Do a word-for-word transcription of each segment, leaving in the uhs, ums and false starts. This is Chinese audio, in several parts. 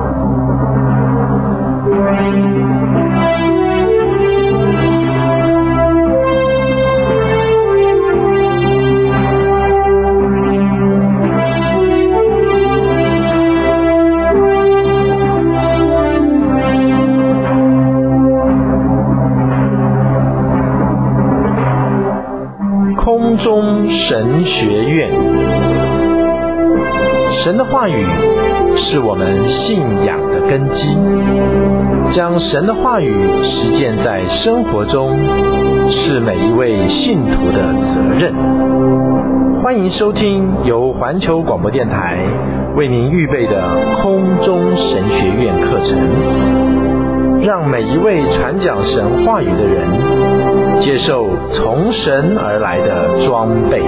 空中神学院。神的话语是我们信仰的根基，将神的话语实践在生活中，是每一位信徒的责任。欢迎收听由环球广播电台为您预备的空中神学院课程，让每一位传讲神话语的人接受从神而来的装备。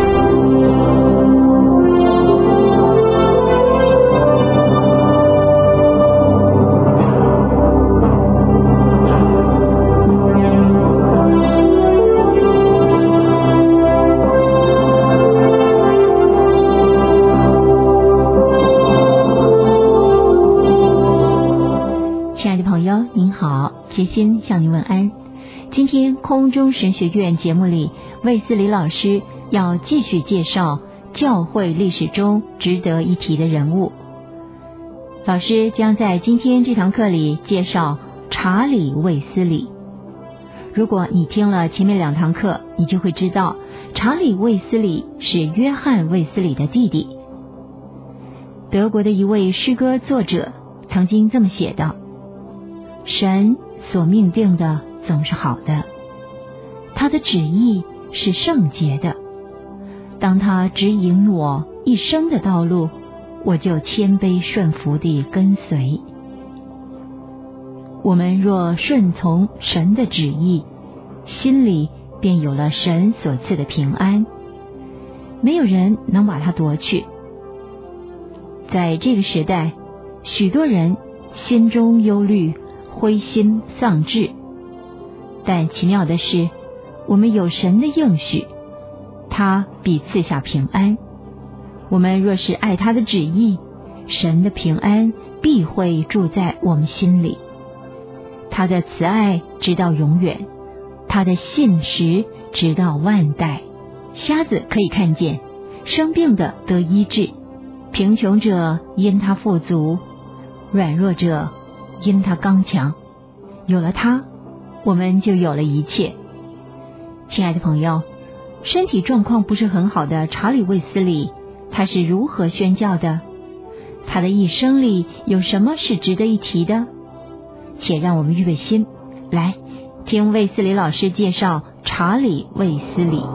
杰心向您问安。今天空中神学院节目里，卫斯理老师要继续介绍教会历史中值得一提的人物。老师将在今天这堂课里介绍查理·卫斯理。如果你听了前面两堂课，你就会知道查理·卫斯理是约翰·卫斯理的弟弟。德国的一位诗歌作者曾经这么写道：神所命定的总是好的，他的旨意是圣洁的。当他指引我一生的道路，我就谦卑顺服地跟随。我们若顺从神的旨意，心里便有了神所赐的平安，没有人能把它夺去。在这个时代，许多人心中忧虑，灰心丧志，但奇妙的是，我们有神的应许，他必赐下平安。我们若是爱他的旨意，神的平安必会住在我们心里。他的慈爱直到永远，他的信实直到万代。瞎子可以看见，生病的得医治，贫穷者因他富足，软弱者因他刚强。有了他，我们就有了一切。亲爱的朋友，身体状况不是很好的查理·卫斯理，他是如何宣教的？他的一生里有什么是值得一提的？且让我们预备心，来听卫斯理老师介绍查理·卫斯理。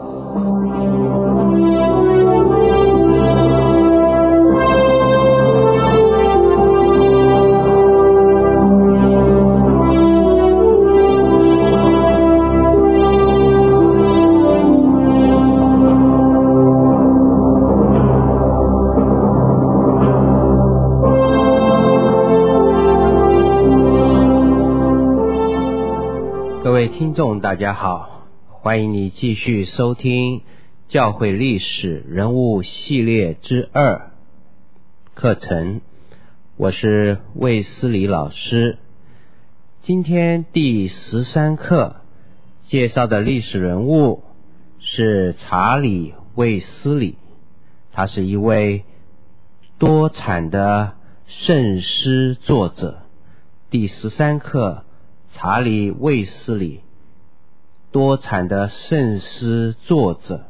各位听众大家好，欢迎你继续收听教会历史人物系列之二课程，我是卫斯理老师。今天第十三课介绍的历史人物是查理·卫斯理，他是一位多产的圣诗作者。第十三课查理·卫斯理，多产的圣诗作者。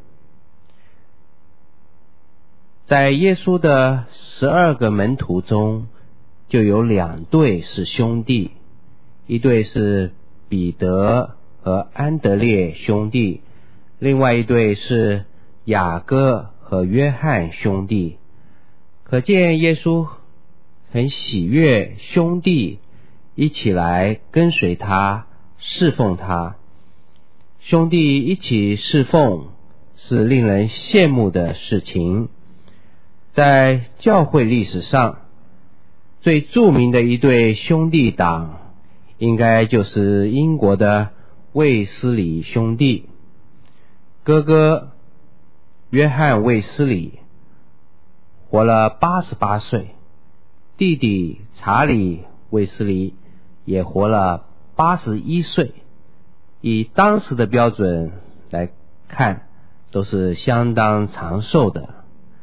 在耶稣的十二个门徒中，就有两对是兄弟，一对是彼得和安德烈兄弟，另外一对是雅各和约翰兄弟。可见耶稣很喜悦兄弟一起来跟随他，侍奉他。兄弟一起侍奉是令人羡慕的事情。在教会历史上，最著名的一对兄弟党应该就是英国的卫斯理兄弟。哥哥约翰卫斯理活了八十八岁， 弟弟查理卫斯理也活了八十一岁，以当时的标准来看，都是相当长寿的。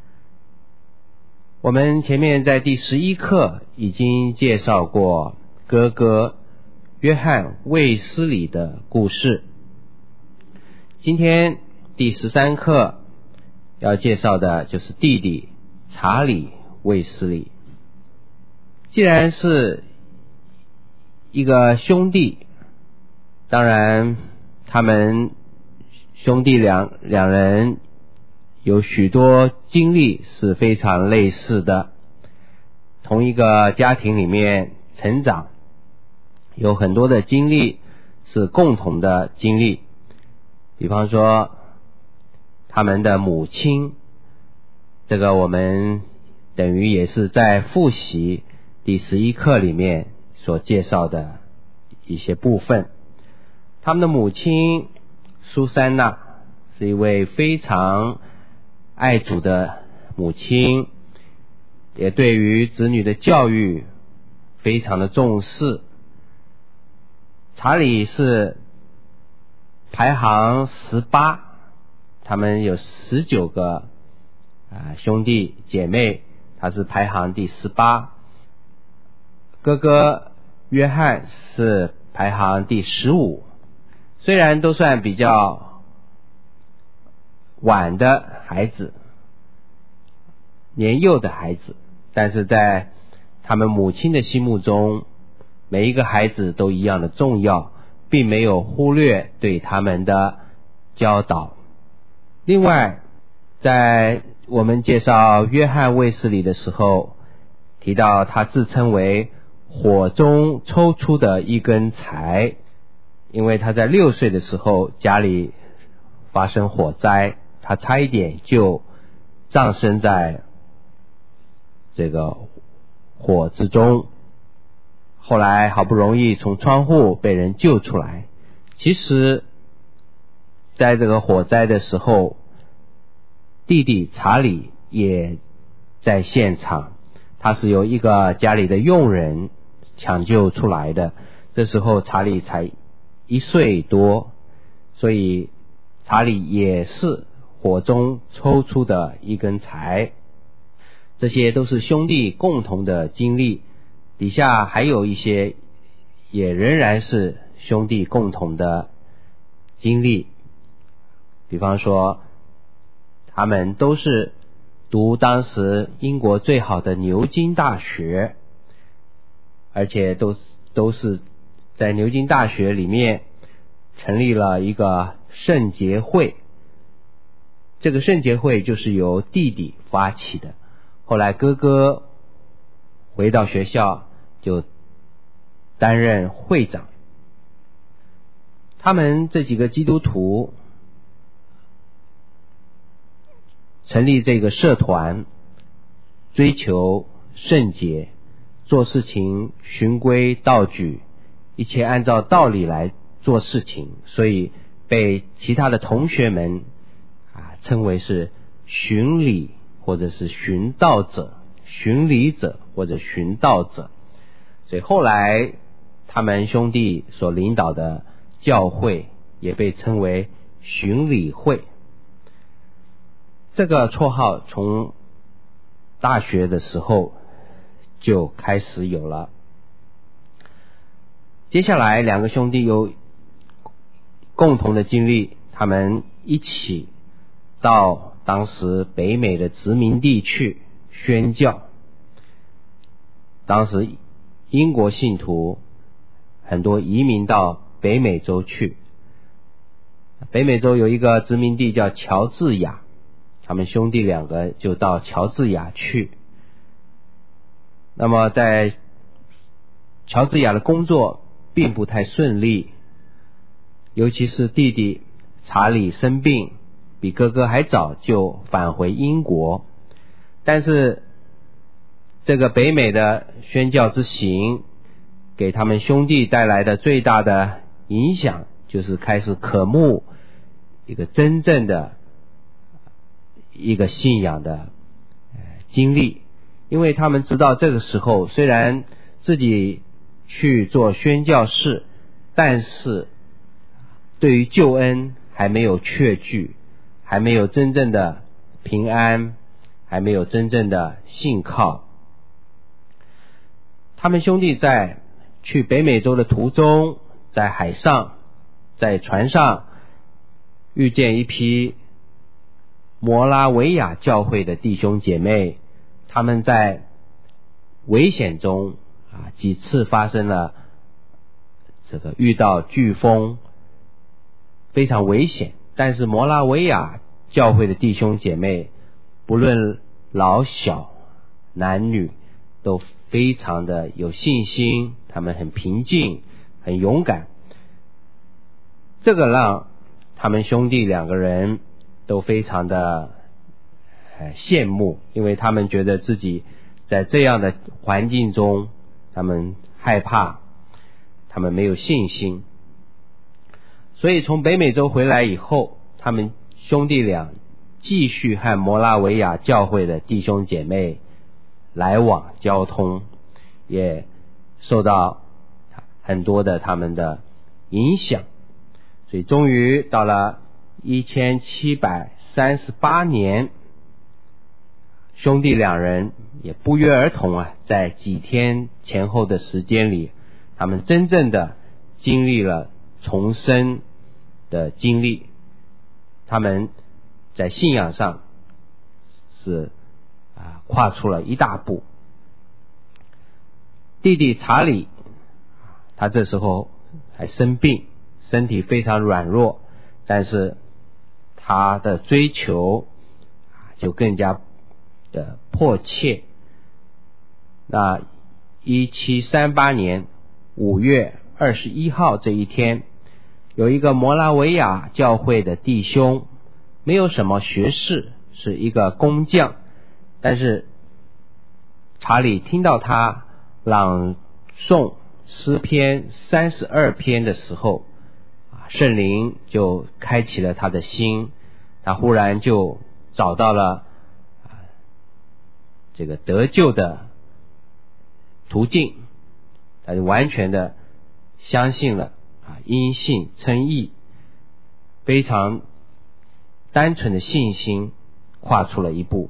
我们前面在第十一课已经介绍过哥哥约翰卫斯理的故事，今天第十三课要介绍的就是弟弟查理卫斯理。既然是一个兄弟，当然他们兄弟两两人有许多经历是非常类似的，同一个家庭里面成长，有很多的经历是共同的经历。比方说他们的母亲，这个我们等于也是在复习第十一课里面所介绍的一些部分。他们的母亲苏珊娜是一位非常爱主的母亲，也对于子女的教育非常的重视。查理是排行十八，他们有十九个、呃、兄弟姐妹，他是排行第十八。哥哥约翰是排行第十五，虽然都算比较晚的孩子，年幼的孩子，但是在他们母亲的心目中，每一个孩子都一样的重要，并没有忽略对他们的教导。另外，在我们介绍约翰卫斯理的时候，提到他自称为火中抽出的一根柴，因为他在六岁的时候家里发生火灾，他差一点就葬身在这个火之中，后来好不容易从窗户被人救出来。其实在这个火灾的时候，弟弟查理也在现场，他是由一个家里的佣人抢救出来的，这时候查理才一岁多，所以查理也是火中抽出的一根柴。这些都是兄弟共同的经历，底下还有一些也仍然是兄弟共同的经历。比方说他们都是读当时英国最好的牛津大学，而且都都是在牛津大学里面成立了一个圣洁会，这个圣洁会就是由弟弟发起的，后来哥哥回到学校就担任会长。他们这几个基督徒成立这个社团，追求圣洁，做事情循规蹈矩，一切按照道理来做事情，所以被其他的同学们啊称为是循理或者是循道者、循理者或者循道者。所以后来他们兄弟所领导的教会也被称为循理会。这个绰号从大学的时候就开始有了。接下来两个兄弟有共同的经历，他们一起到当时北美的殖民地去宣教。当时英国信徒很多移民到北美洲去，北美洲有一个殖民地叫乔治亚，他们兄弟两个就到乔治亚去。那么在乔治亚的工作并不太顺利，尤其是弟弟查理生病，比哥哥还早就返回英国。但是这个北美的宣教之行给他们兄弟带来的最大的影响，就是开始渴慕一个真正的一个信仰的经历， 因为他们知道这个时候虽然自己去做宣教士，但是对于救恩还没有确据，还没有真正的平安，还没有真正的信靠。他们兄弟在去北美洲的途中，在海上，在船上遇见一批摩拉维亚教会的弟兄姐妹，他们在危险中啊几次发生了这个遇到飓风，非常危险，但是摩拉维亚教会的弟兄姐妹不论老小男女都非常的有信心，他们很平静很勇敢，这个让他们兄弟两个人都非常的呃羡慕，因为他们觉得自己在这样的环境中，他们害怕，他们没有信心。所以从北美洲回来以后，他们兄弟俩继续和摩拉维亚教会的弟兄姐妹来往交通，也受到很多的他们的影响。所以终于到了一千七百三十八年，兄弟两人也不约而同啊，在几天前后的时间里，他们真正的经历了重生的经历，他们在信仰上是啊跨出了一大步。弟弟查理，他这时候还生病，身体非常软弱，但是他的追求就更加的迫切。那一七三八年五月二十一号这一天，有一个摩拉维亚教会的弟兄，没有什么学识，是一个工匠，但是查理听到他朗诵诗篇三十二篇的时候，圣灵就开启了他的心，他忽然就找到了这个得救的途径，他就完全的相信了啊，因信称义，非常单纯的信心跨出了一步。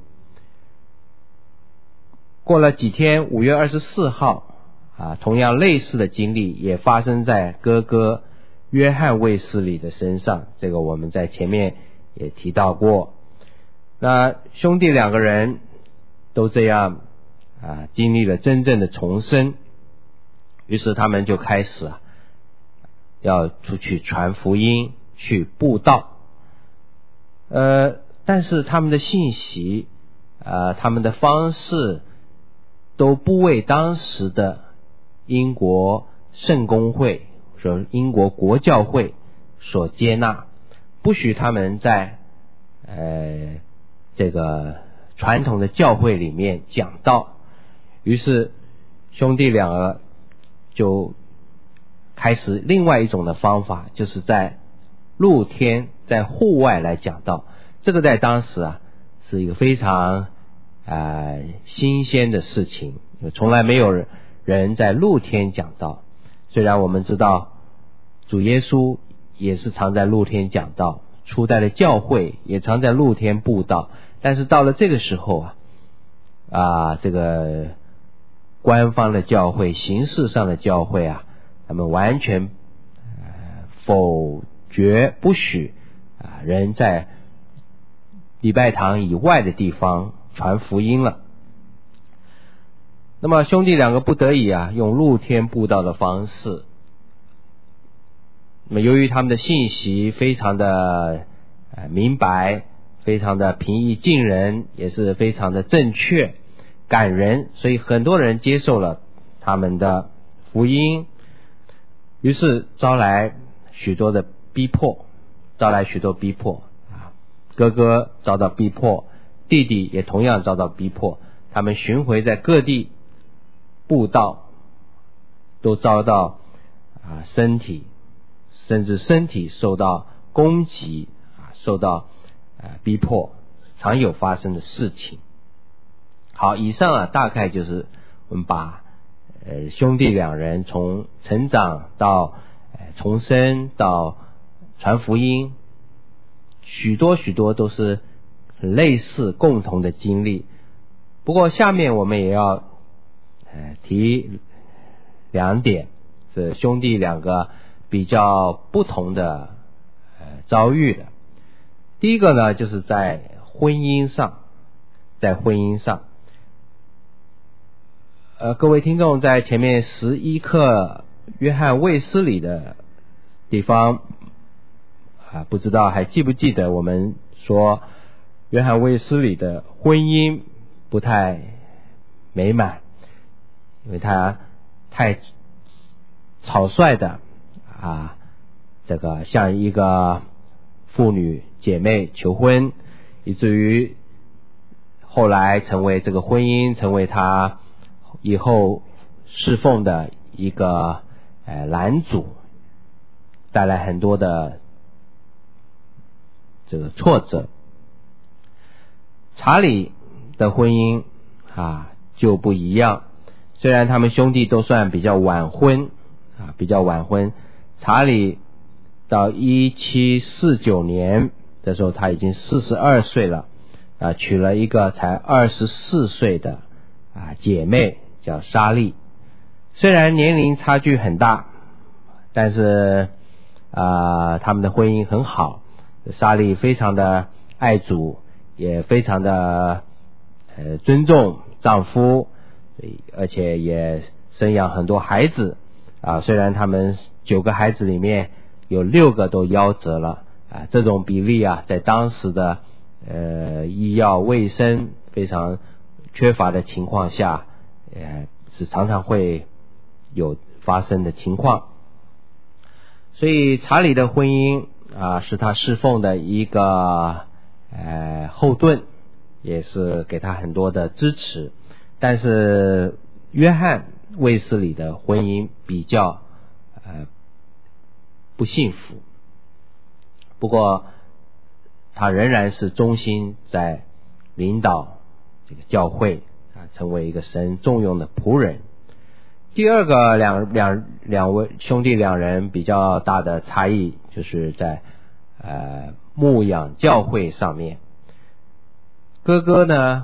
过了几天，五月二十四号啊，同样类似的经历也发生在哥哥约翰卫斯理的身上，这个我们在前面也提到过。那兄弟两个人都这样啊，经历了真正的重生，于是他们就开始啊，要出去传福音，去布道。呃，但是他们的信息，呃，他们的方式都不为当时的英国圣公会，说英国国教会所接纳，不许他们在呃这个传统的教会里面讲道。于是兄弟两个就开始另外一种的方法，就是在露天在户外来讲道。这个在当时啊是一个非常呃新鲜的事情，从来没有人在露天讲道。虽然我们知道主耶稣也是常在露天讲道，初代的教会也常在露天布道，但是到了这个时候啊啊这个官方的教会，形式上的教会啊，他们完全、呃、否决不许啊人在礼拜堂以外的地方传福音了。那么兄弟两个不得已啊，用露天布道的方式。那么由于他们的信息非常的、呃、明白，非常的平易近人，也是非常的正确感人，所以很多人接受了他们的福音，于是招来许多的逼迫，招来许多逼迫啊，哥哥遭到逼迫，弟弟也同样遭到逼迫，他们巡回在各地布道，都遭到啊身体甚至身体受到攻击啊，受到啊逼迫，常有发生的事情。 好，以上啊大概就是我们把呃兄弟两人从成长到呃重生到传福音，许多许多都是很类似共同的经历。不过下面我们也要呃提两点，是兄弟两个比较不同的呃遭遇的。第一个呢，就是在婚姻上，在婚姻上，呃，各位听众在前面十一课约翰卫斯理的地方啊，不知道还记不记得我们说约翰卫斯理的婚姻不太美满，因为他太草率的啊，这个向一个妇女姐妹求婚，以至于后来成为这个婚姻成为他以后侍奉的一个呃拦阻，带来很多的这个挫折。查理的婚姻啊就不一样，虽然他们兄弟都算比较晚婚啊，比较晚婚。查理到一七四九年的时候，他已经四十二岁了啊，娶了一个才二十四岁的啊姐妹叫莎莉。虽然年龄差距很大，但是啊他们的婚姻很好。莎莉非常的爱主，也非常的呃尊重丈夫，而且也生养很多孩子啊。虽然他们九个孩子里面有六个都夭折了啊，这种比例啊，在当时的呃医药卫生非常缺乏的情况下，呃是常常会有发生的情况。所以查理的婚姻啊，是他侍奉的一个呃后盾，也是给他很多的支持。但是约翰卫斯理的婚姻比较呃不幸福，不过他仍然是忠心在领导这个教会啊，成为一个神重用的仆人。第二个两两两位兄弟两人比较大的差异，就是在呃牧养教会上面。哥哥呢，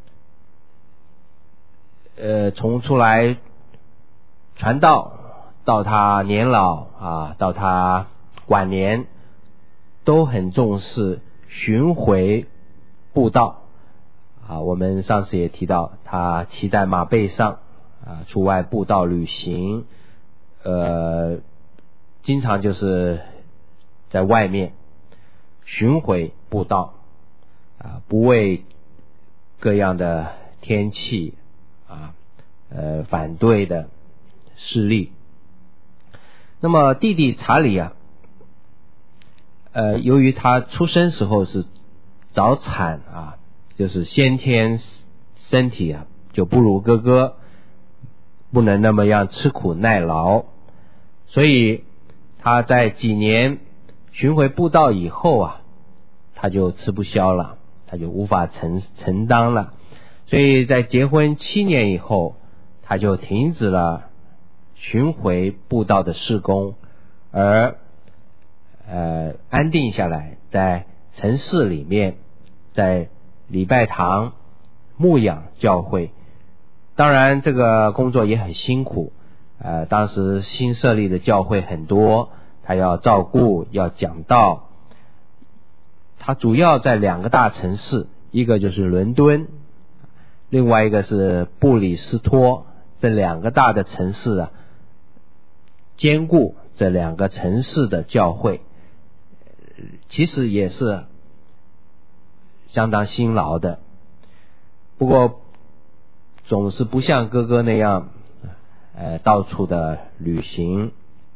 呃从出来传道到他年老啊，到他晚年，都很重视巡回布道啊。我们上次也提到，他骑在马背上啊，出外布道旅行，呃，经常就是在外面巡回布道啊，不为各样的天气啊，呃，反对的势力。那么弟弟查理啊，呃，由于他出生时候是早产啊，就是先天身体啊就不如哥哥，不能那么样吃苦耐劳，所以他在几年巡回布道以后啊，他就吃不消了，他就无法承承担了，所以在结婚七年以后，他就停止了巡回布道的事工，而呃安定下来，在城市里面，在礼拜堂牧养教会。当然这个工作也很辛苦，呃，当时新设立的教会很多，他要照顾，要讲道。他主要在两个大城市，一个就是伦敦，另外一个是布里斯托，这两个大的城市啊，兼顾这两个城市的教会，其实也是相当辛劳的。不过总是不像哥哥那样呃到处的旅行。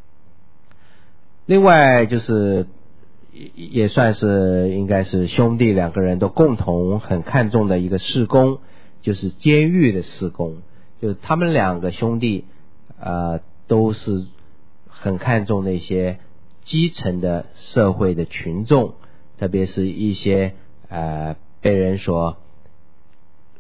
另外就是也算是应该是兄弟两个人都共同很看重的一个事工，就是监狱的事工。就是他们两个兄弟呃都是很看重那些基层的社会的群众，特别是一些呃被人所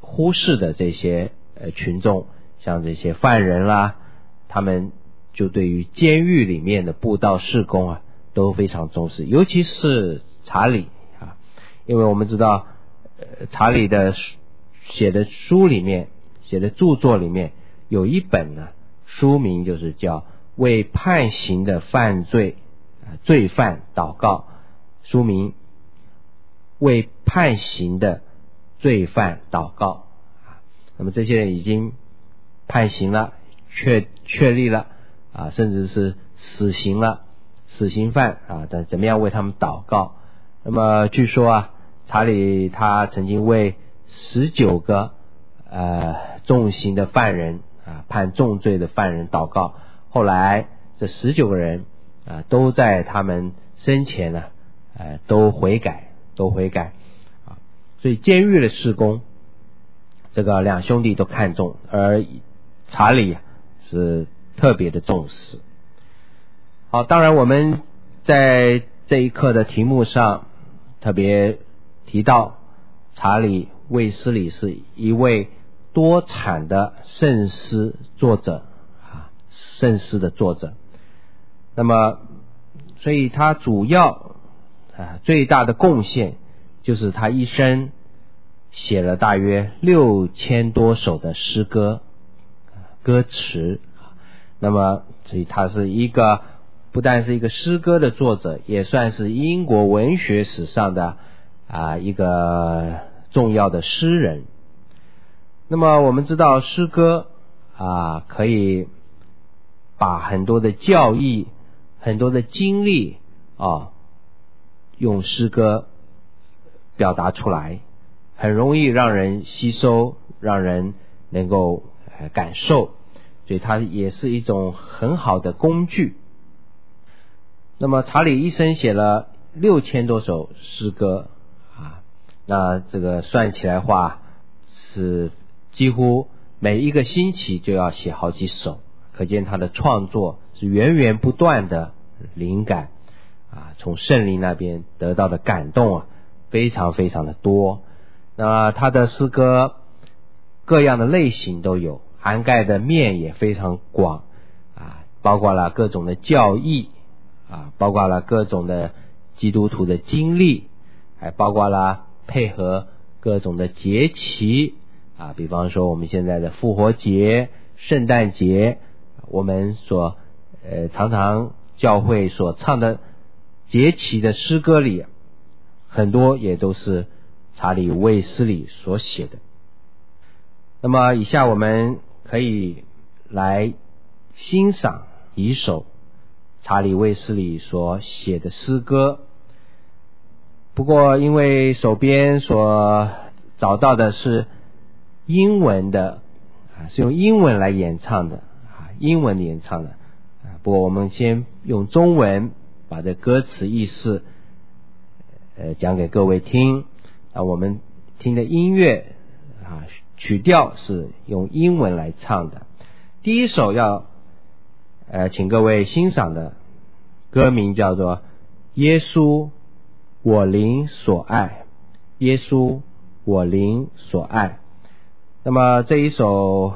忽视的这些呃群众，像这些犯人啦，他们就对于监狱里面的布道事工啊都非常重视，尤其是查理啊，因为我们知道呃查理的写的书里面写的著作里面有一本呢，书名就是叫为判刑的犯罪罪犯祷告，书名为判刑的罪犯祷告。那么这些人已经判刑了，确确立了啊，甚至是死刑了，死刑犯啊，但怎么样为他们祷告？那么据说啊，查理他曾经为十九个呃重刑的犯人啊，判重罪的犯人祷告。后来这十九个人啊，都在他们生前呢，呃，都悔改，都悔改啊。所以监狱的事工，这个两兄弟都看重，而查理是特别的重视。好，当然我们在这一课的题目上特别提到，查理卫斯理是一位多产的圣诗作者啊，圣诗的作者。那么，所以他主要啊最大的贡献就是他一生写了大约六千多首的诗歌歌词。那么，所以他是一个不但是一个诗歌的作者，也算是英国文学史上的啊一个重要的诗人。那么我们知道诗歌啊可以把很多的教义、很多的经历啊用诗歌表达出来，很容易让人吸收，让人能够感受，所以它也是一种很好的工具。那么查理一生写了六千多首诗歌啊，那这个算起来的话是几乎每一个星期就要写好几首，可见他的创作是源源不断的灵感啊，从圣灵那边得到的感动啊，非常非常的多。那他的诗歌各样的类型都有，涵盖的面也非常广啊，包括了各种的教义啊，包括了各种的基督徒的经历，还包括了配合各种的节期啊，比方说我们现在的复活节、圣诞节，我们所呃常常教会所唱的节期的诗歌里，很多也都是查理卫斯理所写的。那么以下我们可以来欣赏几首查理卫斯理所写的诗歌。不过因为手边所找到的是英文的啊，是用英文来演唱的啊，英文演唱的啊。不过我们先用中文把这歌词意思呃讲给各位听啊。我们听的音乐啊曲调是用英文来唱的。第一首要呃请各位欣赏的歌名叫做耶稣我灵所爱，耶稣我灵所爱。那么这一首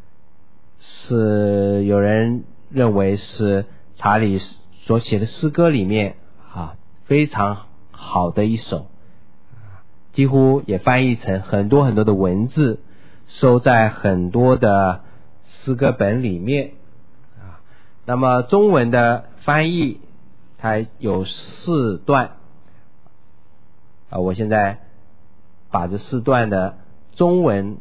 是有人认为是查理所写的诗歌里面啊非常好的一首，几乎也翻译成很多很多的文字，收在很多的诗歌本里面啊。那么中文的翻译它有四段啊，我现在把这四段的中文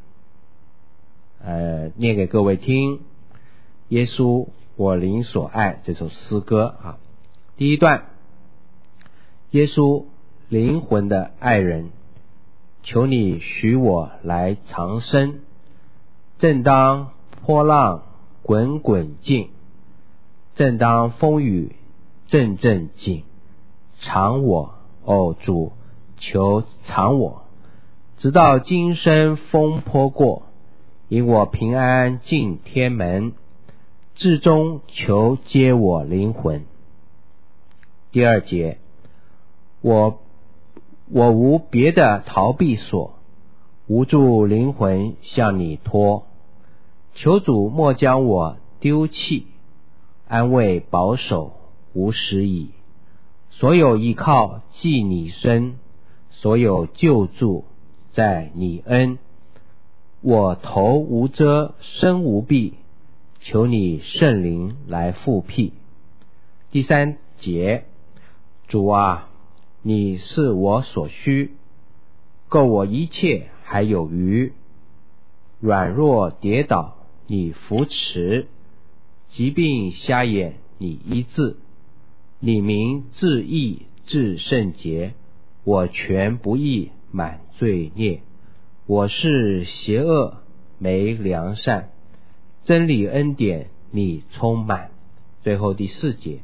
呃念给各位听。耶稣我灵所爱这首诗歌啊，第一段，耶稣灵魂的爱人，求你许我来长生，正当波浪滚滚尽，正当风雨阵阵紧，常我哦主，求常我，直到今生风波过，引我平安进天门，至终求接我灵魂。第二节，我我无别的逃避所， 无助灵魂向你托。求主莫将我丢弃，安慰保守无时矣。所有依靠系你身，所有救助在你恩。我头无遮身无蔽，求你圣灵来复辟。第三节，主啊，你是我所需，够我一切还有余。软弱跌倒你扶持，疾病瞎眼你医治。你名至义至圣洁，我全不义满罪孽。我是邪恶没良善，真理恩典你充满。最后第四节，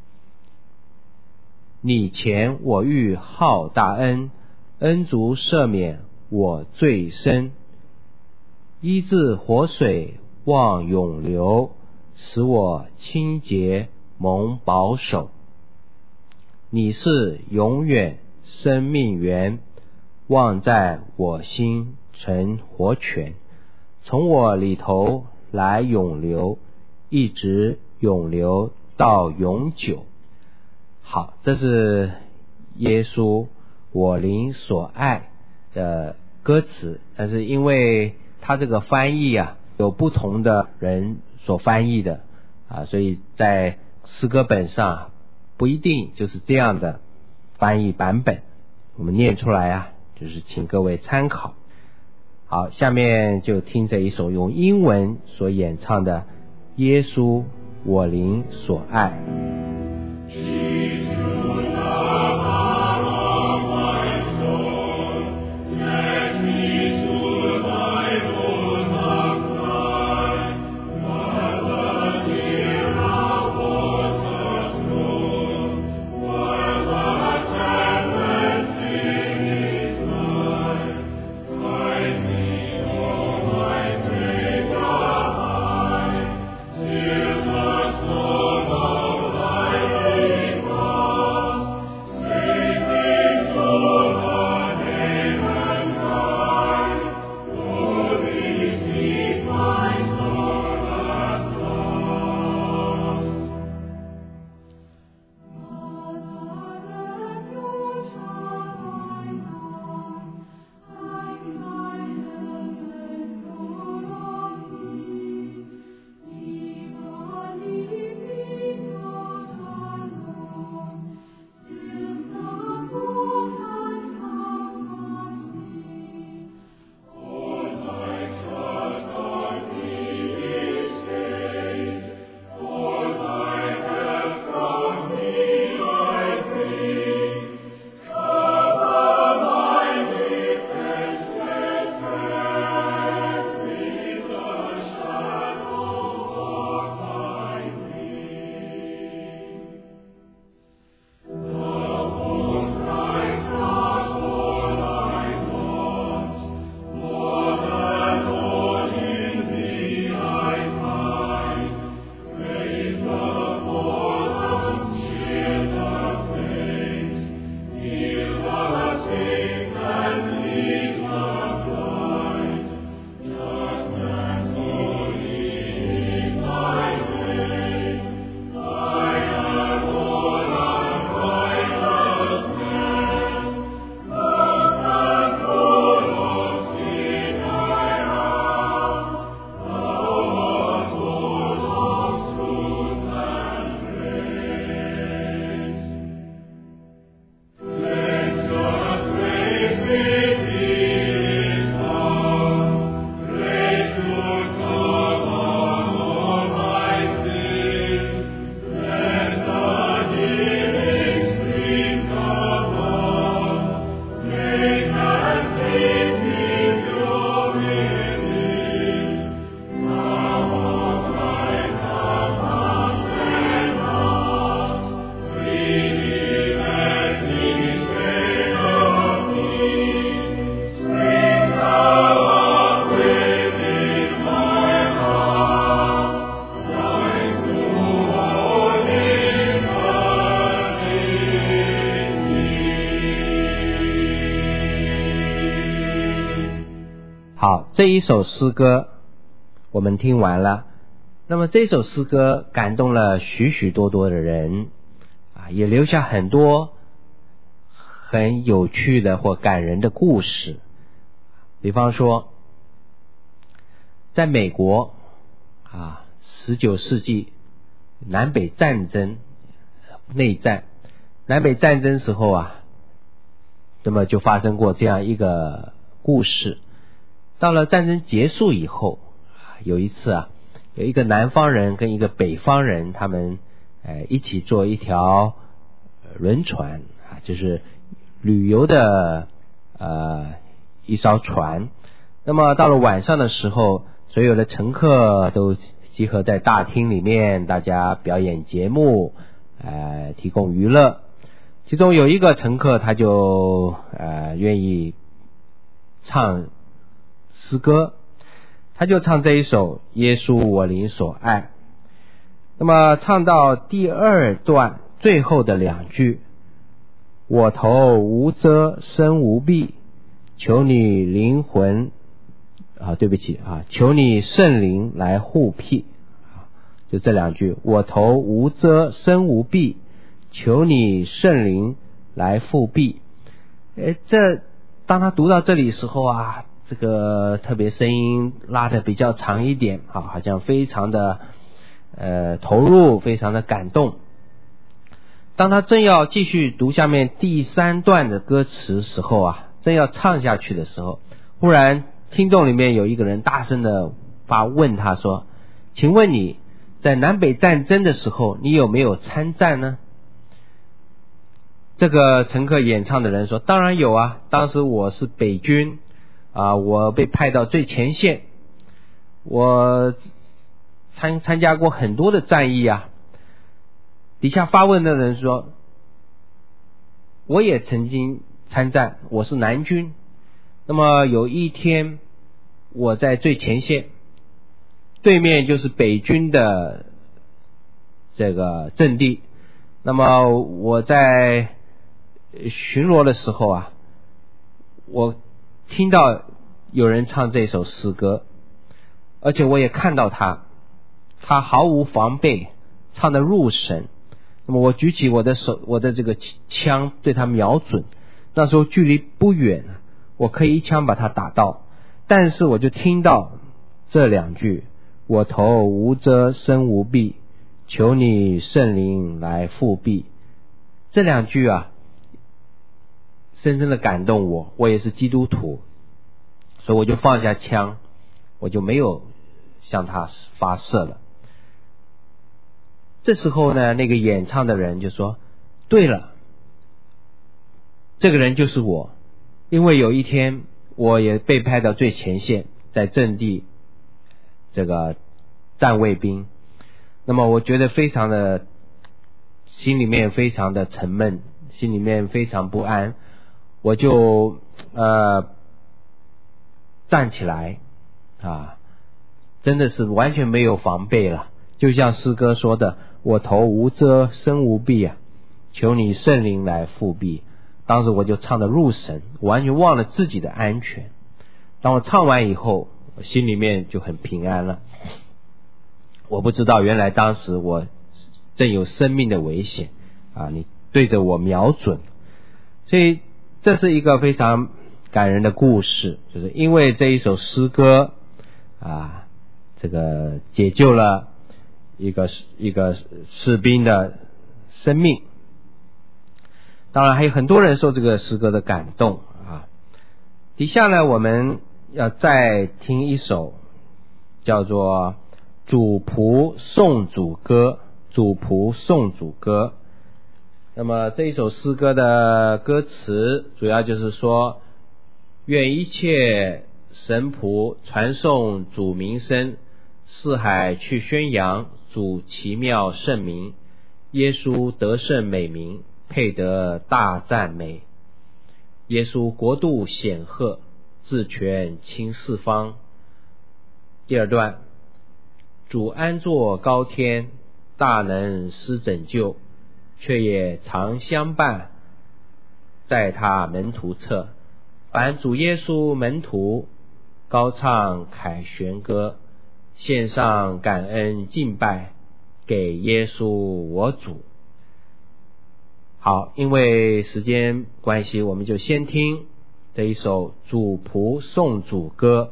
你前我遇好大恩，恩足赦免我罪深。医治活水望永流，使我清洁蒙保守。你是永远生命源，望在我心成活泉，从我里头来永流，一直永流到永久。好，这是耶稣我灵所爱的歌词，但是因为他这个翻译啊，有不同的人所翻译的啊，所以在诗歌本上不一定就是这样的翻译版本，我们念出来啊，就是请各位参考。好，下面就听这一首用英文所演唱的《耶稣我灵所爱》。 Till the storm of 这一首诗歌我们听完了，那么这首诗歌感动了许许多多的人啊，也留下很多很有趣的或感人的故事。比方说在美国啊，十九世纪南北战争内战南北战争时候啊，那么就发生过这样一个故事。到了战争结束以后，有一次啊，有一个南方人跟一个北方人，他们呃一起坐一条轮船啊，就是旅游的呃一艘船。那么到了晚上的时候，所有的乘客都集合在大厅里面，大家表演节目，呃提供娱乐。其中有一个乘客，他就呃愿意唱诗歌，他就唱这一首《耶稣我灵所爱》。那么唱到第二段最后的两句，我头无遮身无蔽，求你灵魂啊，对不起啊，求你圣灵来护庇啊，就这两句，我头无遮身无蔽，求你圣灵来护庇。诶，这当他读到这里的时候啊，这个特别声音拉得比较长一点啊，好像非常的呃投入，非常的感动。当他正要继续读下面第三段的歌词时候啊，正要唱下去的时候，忽然听众里面有一个人大声的发问他说，请问你在南北战争的时候你有没有参战呢？这个乘客演唱的人说，当然有啊，当时我是北军啊，我被派到最前线，我参参加过很多的战役啊。底下发问的人说，我也曾经参战，我是南军。那么有一天我在最前线，对面就是北军的这个阵地，那么我在巡逻的时候啊，我听到有人唱这首诗歌，而且我也看到他他毫无防备，唱得入神。那么我举起我的手，我的这个枪对他瞄准，那时候距离不远，我可以一枪把他打到，但是我就听到这两句，我头无遮身无蔽，求你圣灵来护庇。这两句啊深深的感动我，我也是基督徒，所以我就放下枪，我就没有向他发射了。这时候呢，那个演唱的人就说，对了，这个人就是我，因为有一天我也被派到最前线，在阵地这个站卫兵，那么我觉得非常的心里面非常的沉闷，心里面非常不安，我就呃站起来啊，真的是完全没有防备了，就像诗歌说的，我头无遮身无蔽啊，求你圣灵来护庇。当时我就唱得入神，完全忘了自己的安全。当我唱完以后，我心里面就很平安了。我不知道原来当时我正有生命的危险啊，你对着我瞄准。所以这是一个非常感人的故事，就是因为这一首诗歌啊，这个解救了一个一个士兵的生命。当然还有很多人受这个诗歌的感动啊。底下呢，我们要再听一首叫做主仆颂主歌，主仆颂主歌。那么这一首诗歌的歌词主要就是说，愿一切神仆传颂主名声，四海去宣扬主奇妙圣名，耶稣得胜美名，配得大赞美。耶稣国度显赫，治权倾四方。第二段，主安坐高天，大能施拯救，却也常相伴，在他门徒侧。凡主耶稣门徒高唱凯旋歌，献上感恩敬拜给耶稣我主。好，因为时间关系，我们就先听这一首主仆颂主歌。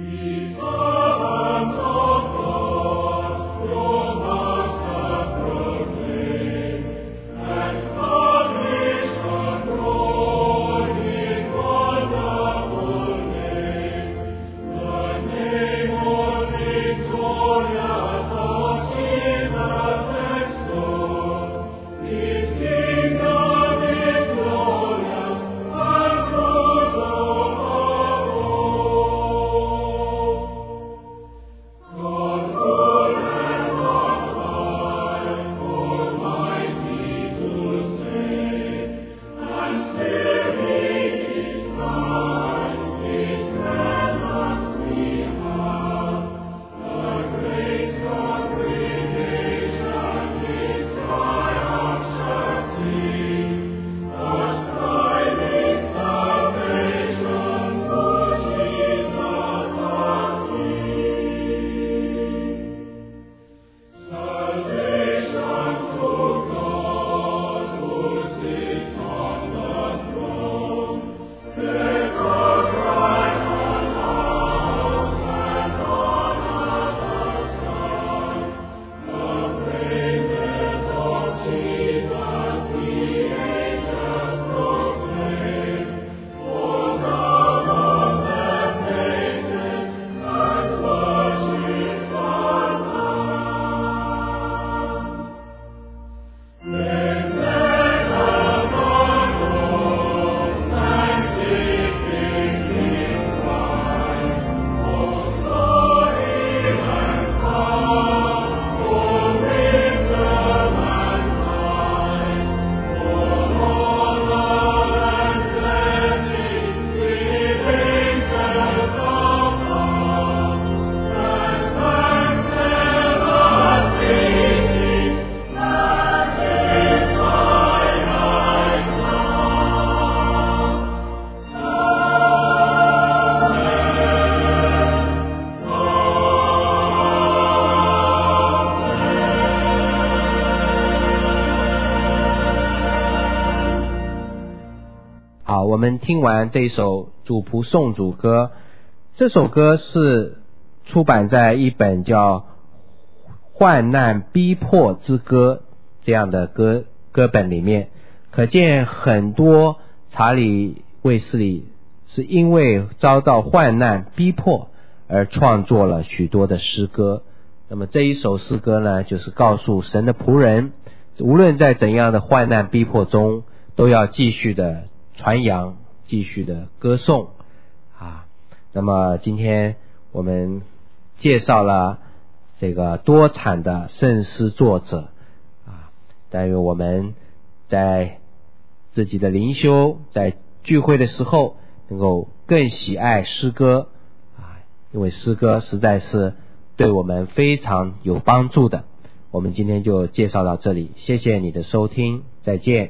好，我们听完这一首主仆颂主歌，这首歌是出版在一本叫《患难逼迫之歌》这样的歌歌本里面，可见很多查理卫斯理是因为遭到患难逼迫而创作了许多的诗歌。那么这一首诗歌呢，就是告诉神的仆人，无论在怎样的患难逼迫中，都要继续的传扬，继续的歌颂啊。那么今天我们介绍了这个多产的圣诗作者啊，但愿我们在自己的灵修，在聚会的时候能够更喜爱诗歌啊，因为诗歌实在是对我们非常有帮助的。我们今天就介绍到这里，谢谢你的收听，再见。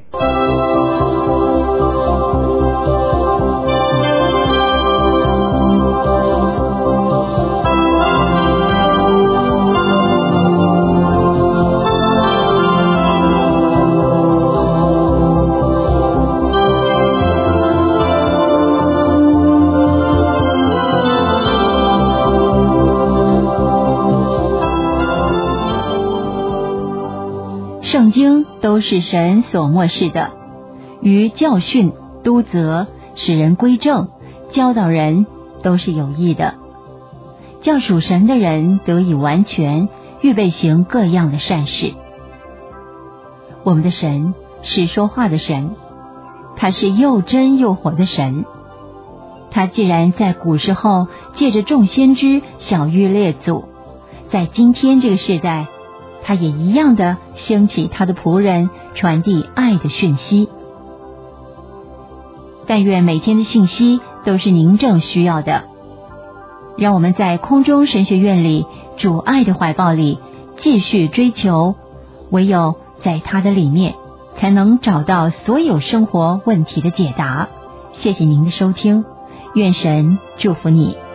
圣经都是神所默示的，于教训、督责、使人归正、教导人都是有益的，叫属神的人得以完全，预备行各样的善事。我们的神是说话的神，他是又真又活的神。他既然在古时候借着众先知晓谕列祖，在今天这个世代他也一样的兴起他的仆人，传递爱的讯息。但愿每天的信息都是您正需要的，让我们在空中神学院里，主爱的怀抱里继续追求，唯有在他的里面才能找到所有生活问题的解答。谢谢您的收听，愿神祝福你。